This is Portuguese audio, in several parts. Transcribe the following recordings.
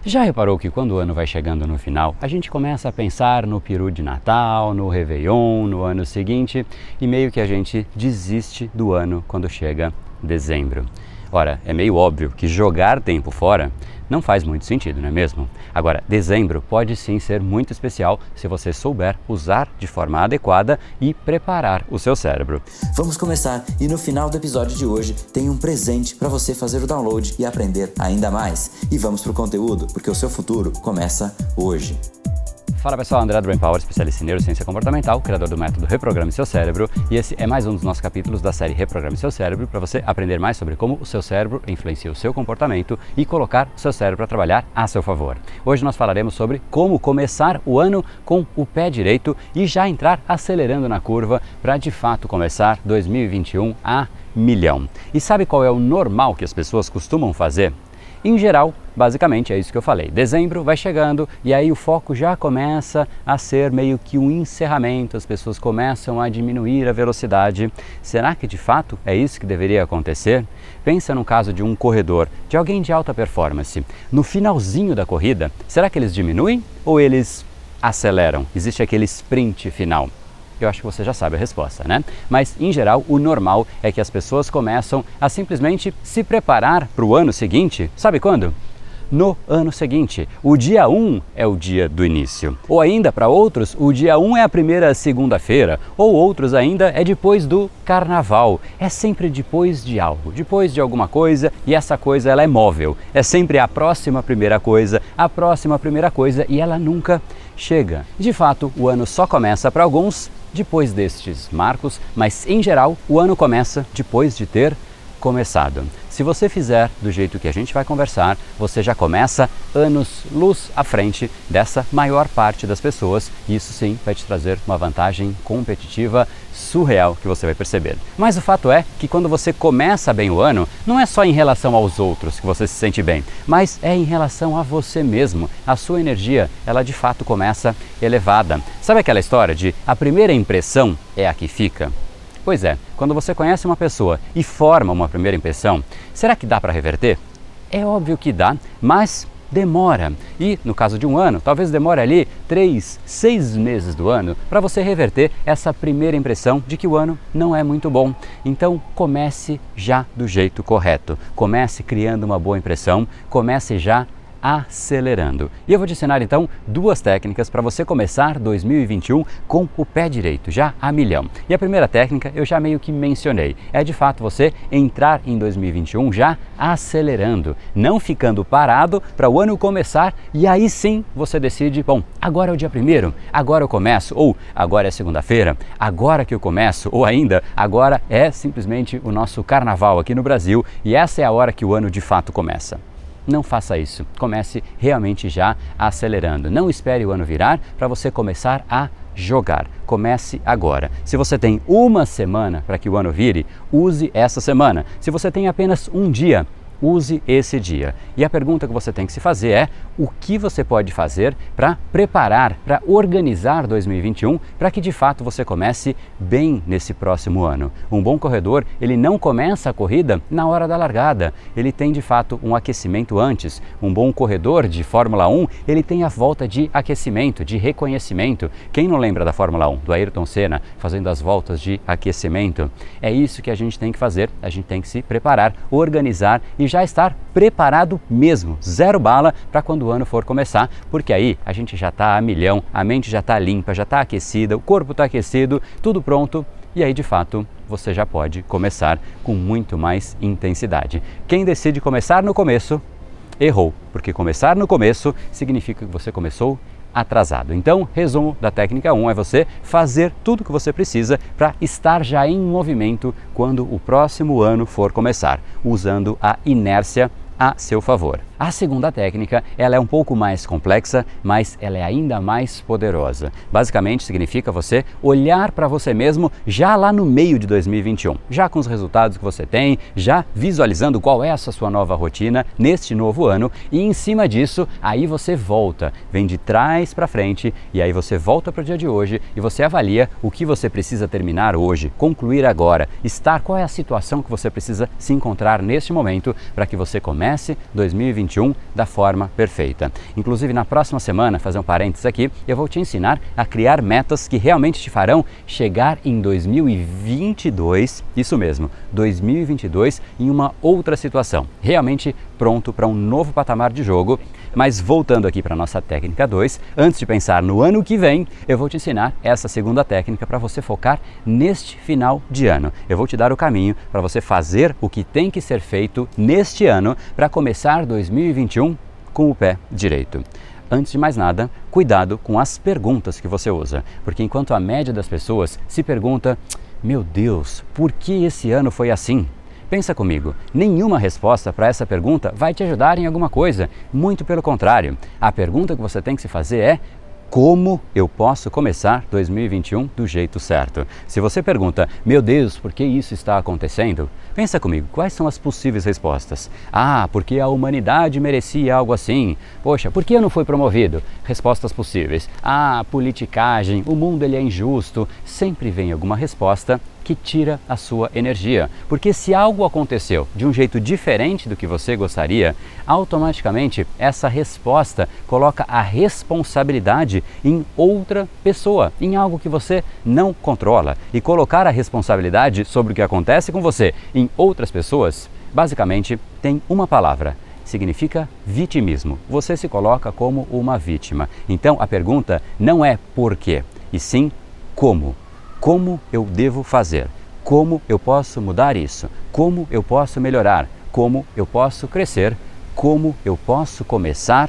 Já reparou que quando o ano vai chegando no final, a gente começa a pensar no peru de Natal, no Réveillon, no ano seguinte e meio que a gente desiste do ano quando chega dezembro. Ora, é meio óbvio que jogar tempo fora não faz muito sentido, não é mesmo? Agora, dezembro pode sim ser muito especial se você souber usar de forma adequada e preparar o seu cérebro. Vamos começar e no final do episódio de hoje tem um presente para você fazer o download e aprender ainda mais. E vamos pro conteúdo, porque o seu futuro começa hoje. Fala pessoal, André do Brain Power, especialista em neurociência comportamental, criador do método Reprograme Seu Cérebro, e esse é mais um dos nossos capítulos da série Reprograme Seu Cérebro para você aprender mais sobre como o seu cérebro influencia o seu comportamento e colocar o seu cérebro para trabalhar a seu favor. Hoje nós falaremos sobre como começar o ano com o pé direito e já entrar acelerando na curva para de fato começar 2021 a milhão. E sabe qual é o normal que as pessoas costumam fazer? Em geral, basicamente é isso que eu falei. Dezembro vai chegando e aí o foco já começa a ser meio que um encerramento, as pessoas começam a diminuir a velocidade. Será que de fato é isso que deveria acontecer? Pensa no caso de um corredor, de alguém de alta performance. No finalzinho da corrida, será que eles diminuem ou eles aceleram? Existe aquele sprint final. Eu acho que você já sabe a resposta, né? Mas, em geral, o normal é que as pessoas começam a simplesmente se preparar para o ano seguinte. Sabe quando? No ano seguinte. O dia 1 é o dia do início. Ou ainda, para outros, o dia 1 é a primeira segunda-feira. Ou outros ainda é depois do carnaval. É sempre depois de algo, depois de alguma coisa, e essa coisa ela é móvel. É sempre a próxima primeira coisa e ela nunca chega. De fato, o ano só começa para alguns depois destes marcos, mas em geral o ano começa depois de ter começado. Se você fizer do jeito que a gente vai conversar, você já começa anos-luz à frente dessa maior parte das pessoas e isso sim vai te trazer uma vantagem competitiva surreal que você vai perceber. Mas o fato é que quando você começa bem o ano, não é só em relação aos outros que você se sente bem, mas é em relação a você mesmo. A sua energia, ela de fato começa elevada. Sabe aquela história de a primeira impressão é a que fica? Pois é, quando você conhece uma pessoa e forma uma primeira impressão, será que dá para reverter? É óbvio que dá, mas demora. E no caso de um ano, talvez demore ali 3, 6 meses do ano para você reverter essa primeira impressão de que o ano não é muito bom. Então comece já do jeito correto, comece criando uma boa impressão, comece já acelerando. E eu vou te ensinar então 2 técnicas para você começar 2021 com o pé direito, já a milhão. E a primeira técnica eu já meio que mencionei, é de fato você entrar em 2021 já acelerando, não ficando parado para o ano começar e aí sim você decide, bom, agora é o dia 1º, agora eu começo, ou agora é segunda-feira, agora que eu começo, ou ainda, agora é simplesmente o nosso carnaval aqui no Brasil e essa é a hora que o ano de fato começa. Não faça isso, comece realmente já acelerando. Não espere o ano virar para você começar a jogar. Comece agora. Se você tem uma semana para que o ano vire, use essa semana. Se você tem apenas um dia, use esse dia. E a pergunta que você tem que se fazer é o que você pode fazer para preparar, para organizar 2021 para que de fato você comece bem nesse próximo ano. Um bom corredor, ele não começa a corrida na hora da largada, ele tem de fato um aquecimento antes. Um bom corredor de Fórmula 1, ele tem a volta de aquecimento, de reconhecimento. Quem não lembra da Fórmula 1, do Ayrton Senna fazendo as voltas de aquecimento? É isso que a gente tem que fazer, a gente tem que se preparar, organizar e já estar preparado mesmo, 0 bala para quando o ano for começar, porque aí a gente já está a milhão, a mente já está limpa, já está aquecida, o corpo está aquecido, tudo pronto e aí de fato você já pode começar com muito mais intensidade. Quem decide começar no começo, errou, porque começar no começo significa que você começou atrasado. Então, resumo da técnica 1 é você fazer tudo o que você precisa para estar já em movimento quando o próximo ano for começar, usando a inércia a seu favor. A segunda técnica, ela é um pouco mais complexa, mas ela é ainda mais poderosa. Basicamente significa você olhar para você mesmo já lá no meio de 2021, já com os resultados que você tem, já visualizando qual é essa sua nova rotina neste novo ano e em cima disso, aí você volta, vem de trás para frente e aí você volta para o dia de hoje e você avalia o que você precisa terminar hoje, concluir agora, qual é a situação que você precisa se encontrar neste momento para que você comece 2021 2021 da forma perfeita. Inclusive, na próxima semana, fazer um parênteses aqui, eu vou te ensinar a criar metas que realmente te farão chegar em 2022, isso mesmo, 2022, em uma outra situação, realmente pronto para um novo patamar de jogo. Mas voltando aqui para a nossa técnica 2, antes de pensar no ano que vem, eu vou te ensinar essa segunda técnica para você focar neste final de ano. Eu vou te dar o caminho para você fazer o que tem que ser feito neste ano para começar 2021 com o pé direito. Antes de mais nada, cuidado com as perguntas que você usa, porque enquanto a média das pessoas se pergunta: meu Deus, por que esse ano foi assim? Pensa comigo, nenhuma resposta para essa pergunta vai te ajudar em alguma coisa, muito pelo contrário. A pergunta que você tem que se fazer é: como eu posso começar 2021 do jeito certo? Se você pergunta: meu Deus, por que isso está acontecendo? Pensa comigo, quais são as possíveis respostas? Ah, porque a humanidade merecia algo assim. Poxa, por que eu não fui promovido? Respostas possíveis. Ah, politicagem, o mundo ele é injusto. Sempre vem alguma resposta que tira a sua energia. Porque se algo aconteceu de um jeito diferente do que você gostaria, automaticamente essa resposta coloca a responsabilidade em outra pessoa, em algo que você não controla. E colocar a responsabilidade sobre o que acontece com você em outras pessoas, basicamente tem uma palavra: significa vitimismo. Você se coloca como uma vítima. Então a pergunta não é por quê, e sim como. Como eu devo fazer? Como eu posso mudar isso? Como eu posso melhorar? Como eu posso crescer? Como eu posso começar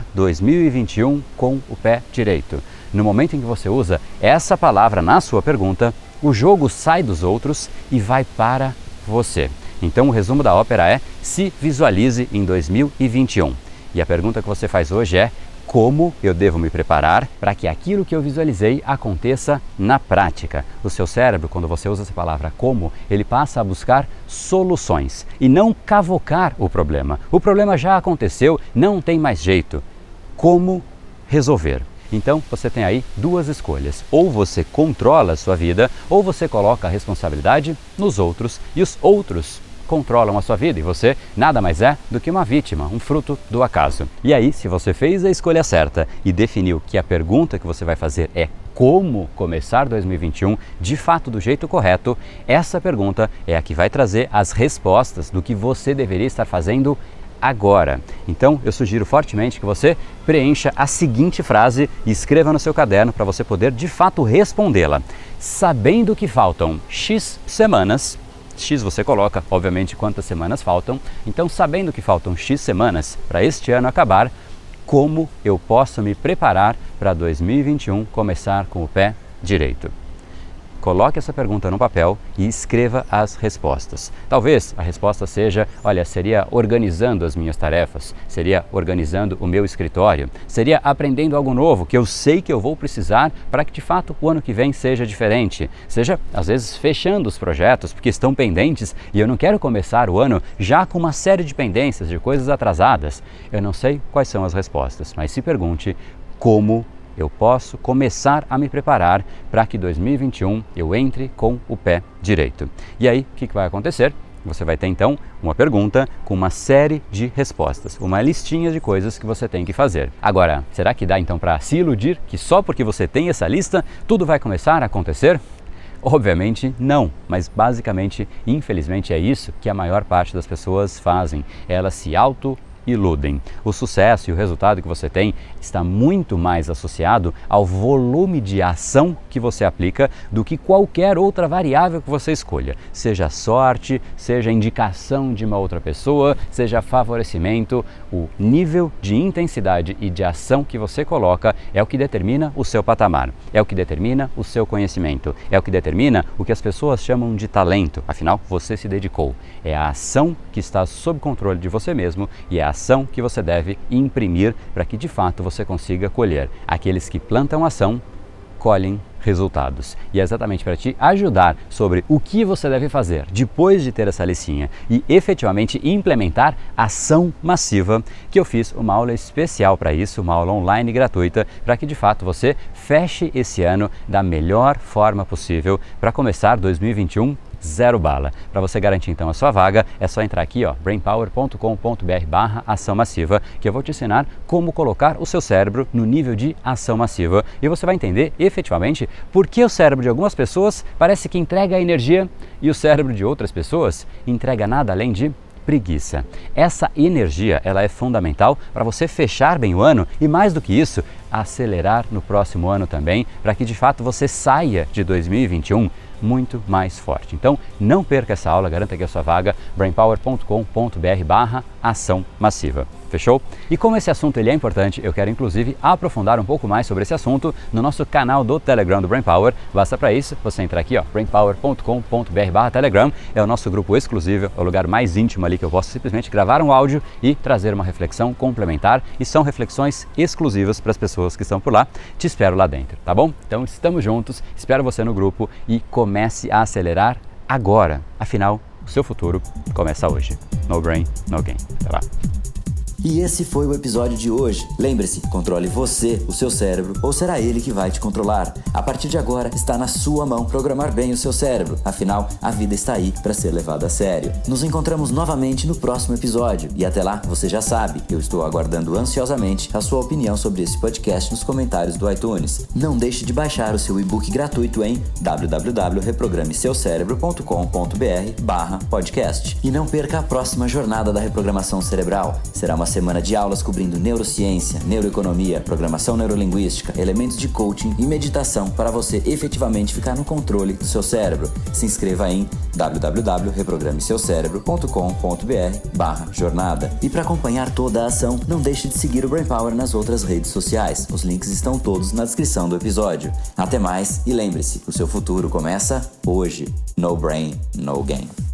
2021 com o pé direito? No momento em que você usa essa palavra na sua pergunta, o jogo sai dos outros e vai para você. Então o resumo da ópera é: se visualize em 2021. E a pergunta que você faz hoje é: como eu devo me preparar para que aquilo que eu visualizei aconteça na prática? O seu cérebro, quando você usa essa palavra como, ele passa a buscar soluções e não cavocar o problema. O problema já aconteceu, não tem mais jeito. Como resolver? Então você tem aí duas escolhas: ou você controla a sua vida, ou você coloca a responsabilidade nos outros e os outros controlam a sua vida e você nada mais é do que uma vítima, um fruto do acaso. E aí, se você fez a escolha certa e definiu que a pergunta que você vai fazer é como começar 2021 de fato do jeito correto, essa pergunta é a que vai trazer as respostas do que você deveria estar fazendo agora. Então eu sugiro fortemente que você preencha a seguinte frase e escreva no seu caderno para você poder de fato respondê-la. Sabendo que faltam X semanas, X você coloca, obviamente, quantas semanas faltam. Então, sabendo que faltam X semanas para este ano acabar, como eu posso me preparar para 2021 começar com o pé direito? Coloque essa pergunta no papel e escreva as respostas. Talvez a resposta seja: olha, seria organizando as minhas tarefas, seria organizando o meu escritório, seria aprendendo algo novo que eu sei que eu vou precisar para que de fato o ano que vem seja diferente. Seja, às vezes, fechando os projetos porque estão pendentes e eu não quero começar o ano já com uma série de pendências, de coisas atrasadas. Eu não sei quais são as respostas, mas se pergunte: como eu posso começar a me preparar para que 2021 eu entre com o pé direito? E aí, o que vai acontecer? Você vai ter então uma pergunta com uma série de respostas, uma listinha de coisas que você tem que fazer. Agora, será que dá então para se iludir que só porque você tem essa lista, tudo vai começar a acontecer? Obviamente não, mas basicamente, infelizmente, é isso que a maior parte das pessoas fazem. Elas se iludem. O sucesso e o resultado que você tem está muito mais associado ao volume de ação que você aplica do que qualquer outra variável que você escolha. Seja sorte, seja indicação de uma outra pessoa, seja favorecimento, o nível de intensidade e de ação que você coloca é o que determina o seu patamar, é o que determina o seu conhecimento, é o que determina o que as pessoas chamam de talento. Afinal, você se dedicou. É a ação que está sob controle de você mesmo e é a ação que você deve imprimir para que de fato você consiga colher. Aqueles que plantam ação, colhem resultados. E é exatamente para te ajudar sobre o que você deve fazer depois de ter essa listinha e efetivamente implementar ação massiva que eu fiz uma aula especial para isso, uma aula online gratuita, para que de fato você feche esse ano da melhor forma possível para começar 2021 zero bala. Para você garantir então a sua vaga, é só entrar aqui, brainpower.com.br/ação massiva, que eu vou te ensinar como colocar o seu cérebro no nível de ação massiva. E você vai entender efetivamente por que o cérebro de algumas pessoas parece que entrega energia e o cérebro de outras pessoas entrega nada além de preguiça. Essa energia, ela é fundamental para você fechar bem o ano e, mais do que isso, acelerar no próximo ano também, para que de fato você saia de 2021 muito mais forte. Então, não perca essa aula, garanta aqui a sua vaga, brainpower.com.br/ação massiva. Fechou? E como esse assunto ele é importante, eu quero inclusive aprofundar um pouco mais sobre esse assunto no nosso canal do Telegram do Brain Power. Basta para isso você entrar aqui, brainpower.com.br/telegram, é o nosso grupo exclusivo, é o lugar mais íntimo ali que eu posso simplesmente gravar um áudio e trazer uma reflexão complementar, e são reflexões exclusivas para as pessoas que estão por lá. Te espero lá dentro, tá bom? Então estamos juntos, espero você no grupo e comece a acelerar agora. Afinal, o seu futuro começa hoje. No brain, no gain. Até lá. E esse foi o episódio de hoje. Lembre-se, controle você, o seu cérebro, ou será ele que vai te controlar? A partir de agora, está na sua mão programar bem o seu cérebro. Afinal, a vida está aí para ser levada a sério. Nos encontramos novamente no próximo episódio. E até lá, você já sabe, eu estou aguardando ansiosamente a sua opinião sobre esse podcast nos comentários do iTunes. Não deixe de baixar o seu e-book gratuito em www.reprogrameseucerebro.com.br/podcast. E não perca a próxima jornada da reprogramação cerebral. Será uma semana de aulas cobrindo neurociência, neuroeconomia, programação neurolinguística, elementos de coaching e meditação para você efetivamente ficar no controle do seu cérebro. Se inscreva em www.reprogrameseucerebro.com.br/jornada. E para acompanhar toda a ação, não deixe de seguir o Brain Power nas outras redes sociais. Os links estão todos na descrição do episódio. Até mais e lembre-se, o seu futuro começa hoje. No brain, no gain.